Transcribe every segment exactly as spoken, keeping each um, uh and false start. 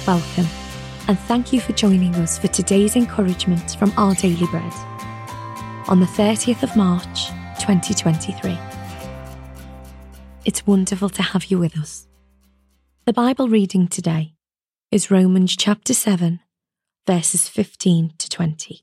welcome, and thank you for joining us for today's encouragement from Our Daily Bread on the thirtieth of March, twenty twenty-three. It's wonderful to have you with us. The Bible reading today is Romans chapter seven, verses fifteen to twenty.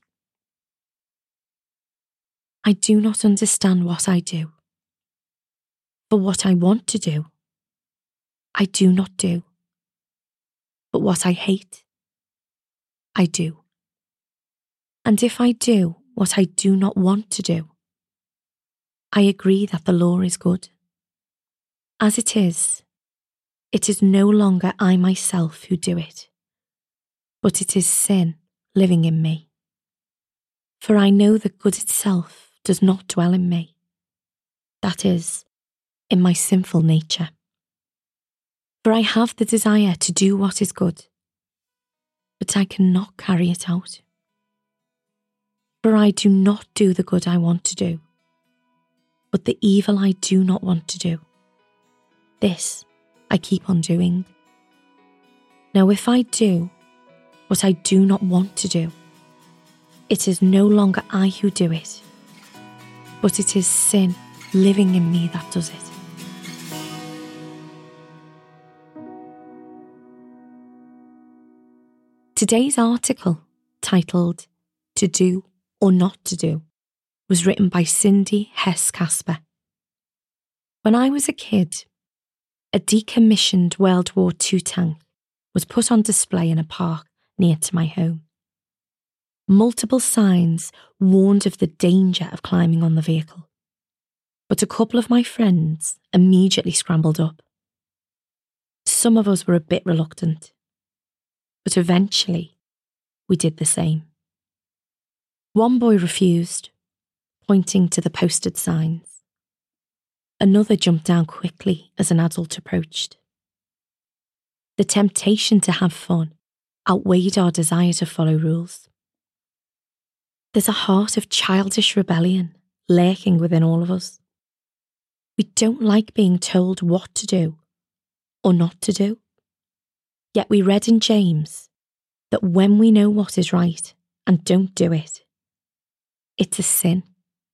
I do not understand what I do, for what I want to do, I do not do. But what I hate, I do. And if I do what I do not want to do, I agree that the law is good. As it is, it is no longer I myself who do it, but it is sin living in me. For I know that good itself does not dwell in me, that is, in my sinful nature. For I have the desire to do what is good, but I cannot carry it out. For I do not do the good I want to do, but the evil I do not want to do, this I keep on doing. Now if I do what I do not want to do, it is no longer I who do it, but it is sin living in me that does it. Today's article, titled To Do or Not to Do, was written by Cindy Hess Casper. When I was a kid, a decommissioned World War Two tank was put on display in a park near to my home. Multiple signs warned of the danger of climbing on the vehicle, but a couple of my friends immediately scrambled up. Some of us were a bit reluctant, but eventually we did the same. One boy refused, pointing to the posted signs. Another jumped down quickly as an adult approached. The temptation to have fun outweighed our desire to follow rules. There's a heart of childish rebellion lurking within all of us. We don't like being told what to do or not to do. Yet we read in James that when we know what is right and don't do it, it's a sin.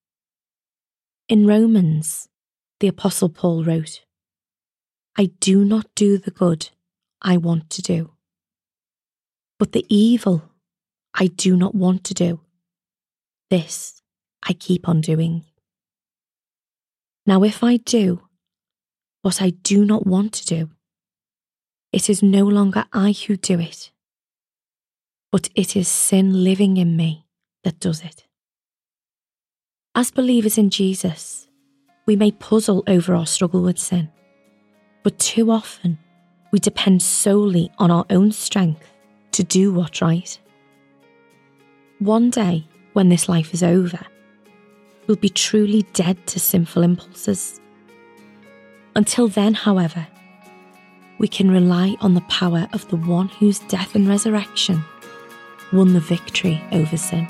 In Romans, the Apostle Paul wrote, I do not do the good I want to do, but the evil I do not want to do, this I keep on doing. Now if I do what I do not want to do, it is no longer I who do it, but it is sin living in me that does it. As believers in Jesus, we may puzzle over our struggle with sin, but too often we depend solely on our own strength to do what's right. One day, when this life is over, we'll be truly dead to sinful impulses. Until then, however, we can rely on the power of the one whose death and resurrection won the victory over sin.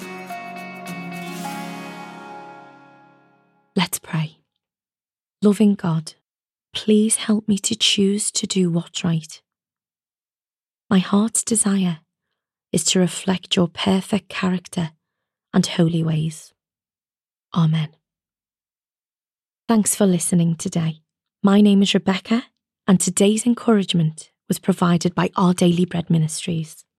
Let's pray. Loving God, please help me to choose to do what's right. My heart's desire is to reflect your perfect character and holy ways. Amen. Thanks for listening today. My name is Rebecca, and today's encouragement was provided by Our Daily Bread Ministries.